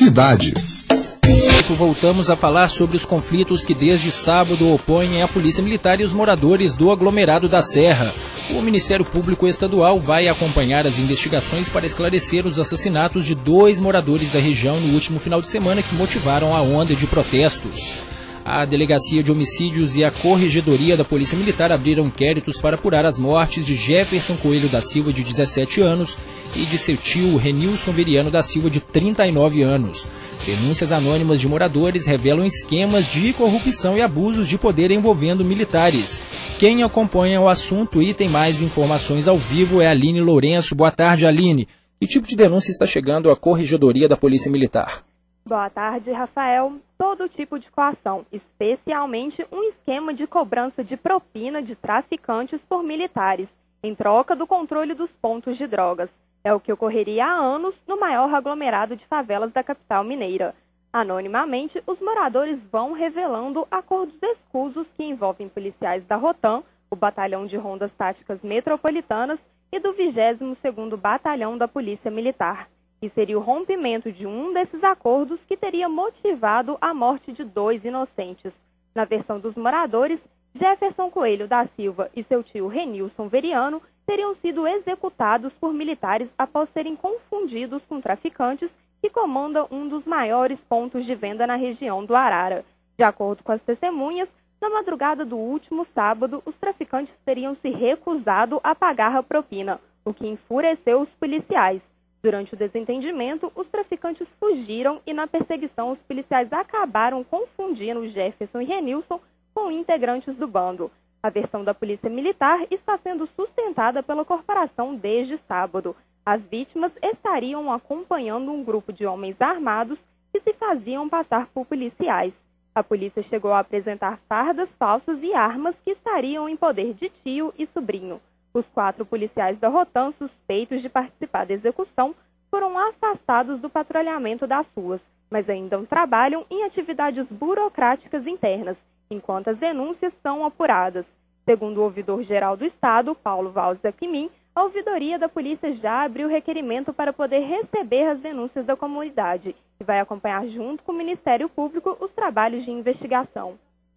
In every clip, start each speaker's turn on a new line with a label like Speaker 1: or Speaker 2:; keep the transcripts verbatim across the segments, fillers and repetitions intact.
Speaker 1: Cidades.
Speaker 2: Voltamos a falar sobre os conflitos que desde sábado opõem a Polícia Militar e os moradores do aglomerado da Serra. O Ministério Público Estadual vai acompanhar as investigações para esclarecer os assassinatos de dois moradores da região no último final de semana que motivaram a onda de protestos. A Delegacia de Homicídios e a Corregedoria da Polícia Militar abriram inquéritos para apurar as mortes de Jefferson Coelho da Silva, de dezessete anos, e de seu tio Renilson Veriano da Silva, de trinta e nove anos. Denúncias anônimas de moradores revelam esquemas de corrupção e abusos de poder envolvendo militares. Quem acompanha o assunto e tem mais informações ao vivo é a Aline Lourenço. Boa tarde, Aline. Que tipo de denúncia está chegando à Corregedoria da Polícia Militar?
Speaker 3: Boa tarde, Rafael. Todo tipo de coação, especialmente um esquema de cobrança de propina de traficantes por militares, em troca do controle dos pontos de drogas. É o que ocorreria há anos no maior aglomerado de favelas da capital mineira. Anonimamente, os moradores vão revelando acordos escusos que envolvem policiais da Rotam, o Batalhão de Rondas Táticas Metropolitanas e do vigésimo segundo Batalhão da Polícia Militar. E seria o rompimento de um desses acordos que teria motivado a morte de dois inocentes. Na versão dos moradores, Jefferson Coelho da Silva e seu tio Renilson Veriano teriam sido executados por militares após serem confundidos com traficantes que comandam um dos maiores pontos de venda na região do Arara. De acordo com as testemunhas, na madrugada do último sábado, os traficantes teriam se recusado a pagar a propina, o que enfureceu os policiais. Durante o desentendimento, os traficantes fugiram e, na perseguição, os policiais acabaram confundindo Jefferson e Renilson com integrantes do bando. A versão da Polícia Militar está sendo sustentada pela corporação desde sábado. As vítimas estariam acompanhando um grupo de homens armados que se faziam passar por policiais. A polícia chegou a apresentar fardas falsas e armas que estariam em poder de tio e sobrinho. Os quatro policiais da Rotam, suspeitos de participar da execução, foram afastados do patrulhamento das ruas, mas ainda trabalham em atividades burocráticas internas, enquanto as denúncias são apuradas. Segundo o ouvidor-geral do Estado, Paulo Valls Aquimin, a ouvidoria da polícia já abriu requerimento para poder receber as denúncias da comunidade e vai acompanhar junto com o Ministério Público os trabalhos de investigação.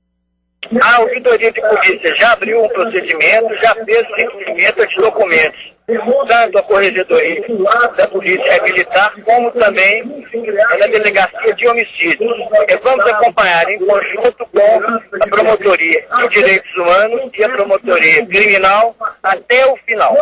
Speaker 4: A ouvidoria de polícia já abriu um procedimento, já fez o recolhimento de documentos, tanto a Corregedoria da Polícia Militar, como também na Delegacia de Homicídios. E vamos acompanhar em conjunto com a Promotoria de Direitos Humanos e a Promotoria Criminal até o final.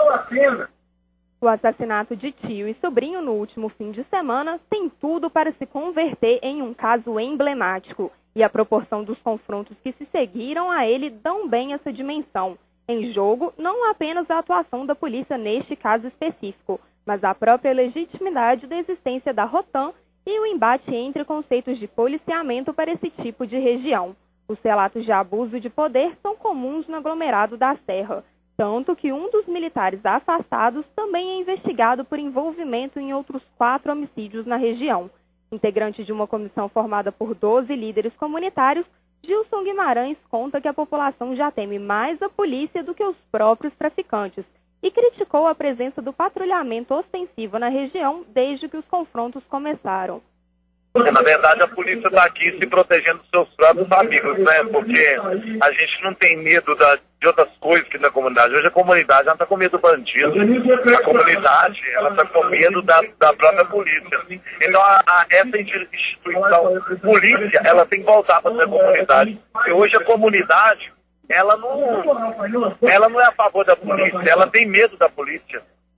Speaker 3: O assassinato de tio e sobrinho no último fim de semana tem tudo para se converter em um caso emblemático. E a proporção dos confrontos que se seguiram a ele dão bem essa dimensão. Em jogo, não apenas a atuação da polícia neste caso específico, mas a própria legitimidade da existência da Rotam e o embate entre conceitos de policiamento para esse tipo de região. Os relatos de abuso de poder são comuns no aglomerado da Serra, tanto que um dos militares afastados também é investigado por envolvimento em outros quatro homicídios na região. Integrante de uma comissão formada por doze líderes comunitários, Gilson Guimarães conta que a população já teme mais a polícia do que os próprios traficantes e criticou a presença do patrulhamento ostensivo na região desde que os confrontos começaram.
Speaker 4: Na verdade, a polícia está aqui se protegendo dos seus próprios amigos, né? Porque a gente não tem medo da, de outras coisas que na comunidade. Hoje a comunidade não está com medo do bandido. A comunidade ela está com medo da, da própria polícia. Então, a, a, essa instituição polícia, ela tem que voltar para essa comunidade. E hoje a comunidade, ela não, ela não é a favor da polícia, ela tem medo da polícia.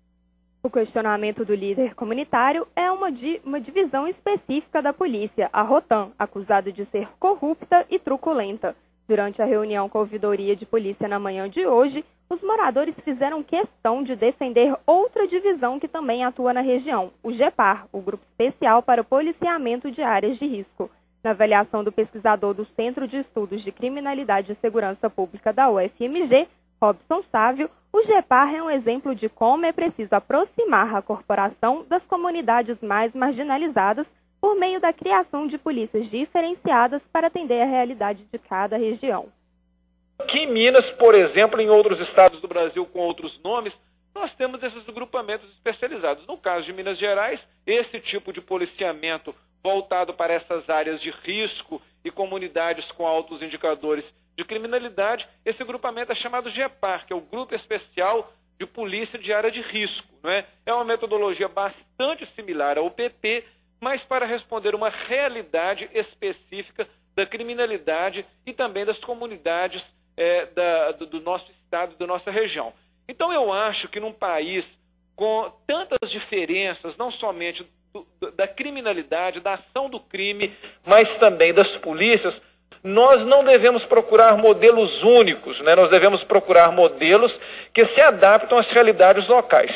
Speaker 3: O questionamento do líder comunitário é uma, di- uma divisão específica da polícia, a Rotam, acusada de ser corrupta e truculenta. Durante a reunião com a ouvidoria de polícia na manhã de hoje, os moradores fizeram questão de defender outra divisão que também atua na região, o GEPAR, o Grupo Especial para o Policiamento de Áreas de Risco. Na avaliação do pesquisador do Centro de Estudos de Criminalidade e Segurança Pública da U F M G, Robson Sávio, o GEPAR é um exemplo de como é preciso aproximar a corporação das comunidades mais marginalizadas por meio da criação de polícias diferenciadas para atender a realidade de cada região.
Speaker 5: Aqui em Minas, por exemplo, em outros estados do Brasil com outros nomes, nós temos esses agrupamentos especializados. No caso de Minas Gerais, esse tipo de policiamento voltado para essas áreas de risco e comunidades com altos indicadores de criminalidade. Esse grupamento é chamado GEPAR, que é o Grupo Especial de Polícia de Área de Risco. Não é? É uma metodologia bastante similar ao P P, mas para responder uma realidade específica da criminalidade e também das comunidades é, da, do, do nosso estado, da nossa região. Então eu acho que num país com tantas diferenças, não somente do, da criminalidade, da ação do crime, mas também das polícias, nós não devemos procurar modelos únicos, né? Nós devemos procurar modelos que se adaptam às realidades locais.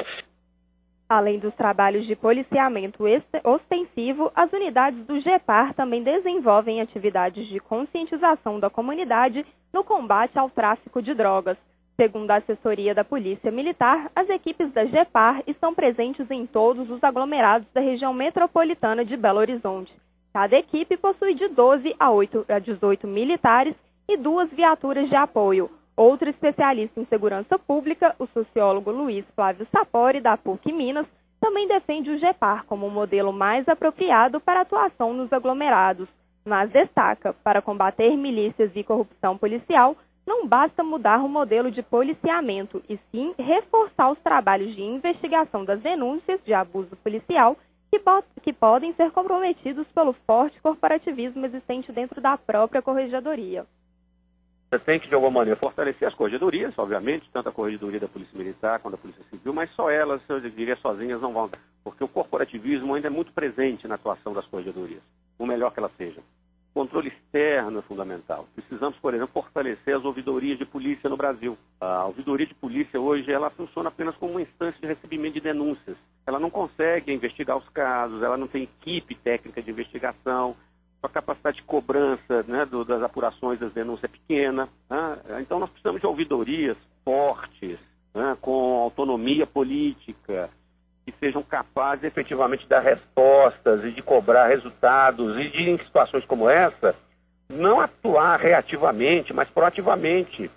Speaker 3: Além dos trabalhos de policiamento ostensivo, as unidades do GEPAR também desenvolvem atividades de conscientização da comunidade no combate ao tráfico de drogas. Segundo a assessoria da Polícia Militar, as equipes da GEPAR estão presentes em todos os aglomerados da região metropolitana de Belo Horizonte. Cada equipe possui de doze a dezoito militares e duas viaturas de apoio. Outro especialista em segurança pública, o sociólogo Luiz Flávio Sapori, da P U C Minas, também defende o GEPAR como o modelo mais apropriado para atuação nos aglomerados, mas destaca, para combater milícias e corrupção policial, não basta mudar o modelo de policiamento, e sim reforçar os trabalhos de investigação das denúncias de abuso policial que, que podem ser comprometidos pelo forte corporativismo existente dentro da própria corregedoria.
Speaker 1: Você tem que, de alguma maneira, fortalecer as corregedorias, obviamente, tanto a corregedoria da Polícia Militar quanto a Polícia Civil, mas só elas, eu diria, sozinhas não vão, porque o corporativismo ainda é muito presente na atuação das corregedorias, o melhor que elas sejam. O controle externo é fundamental. Precisamos, por exemplo, fortalecer as ouvidorias de polícia no Brasil. A ouvidoria de polícia hoje, ela funciona apenas como uma instância de recebimento de denúncias. Ela não consegue investigar os casos, ela não tem equipe técnica de investigação, a capacidade de cobrança, né, do, das apurações das denúncias é pequena. Né? Então nós precisamos de ouvidorias fortes, né, com autonomia política, que sejam capazes efetivamente de dar respostas e de cobrar resultados e de, em situações como essa, não atuar reativamente, mas proativamente.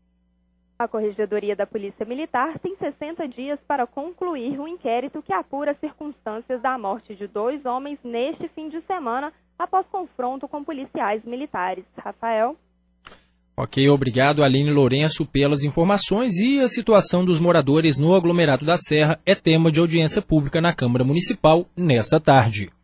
Speaker 3: A Corregedoria da Polícia Militar tem sessenta dias para concluir o inquérito que apura as circunstâncias da morte de dois homens neste fim de semana após confronto com policiais militares. Rafael?
Speaker 2: Ok, obrigado Aline Lourenço pelas informações. E a situação dos moradores no aglomerado da Serra é tema de audiência pública na Câmara Municipal nesta tarde.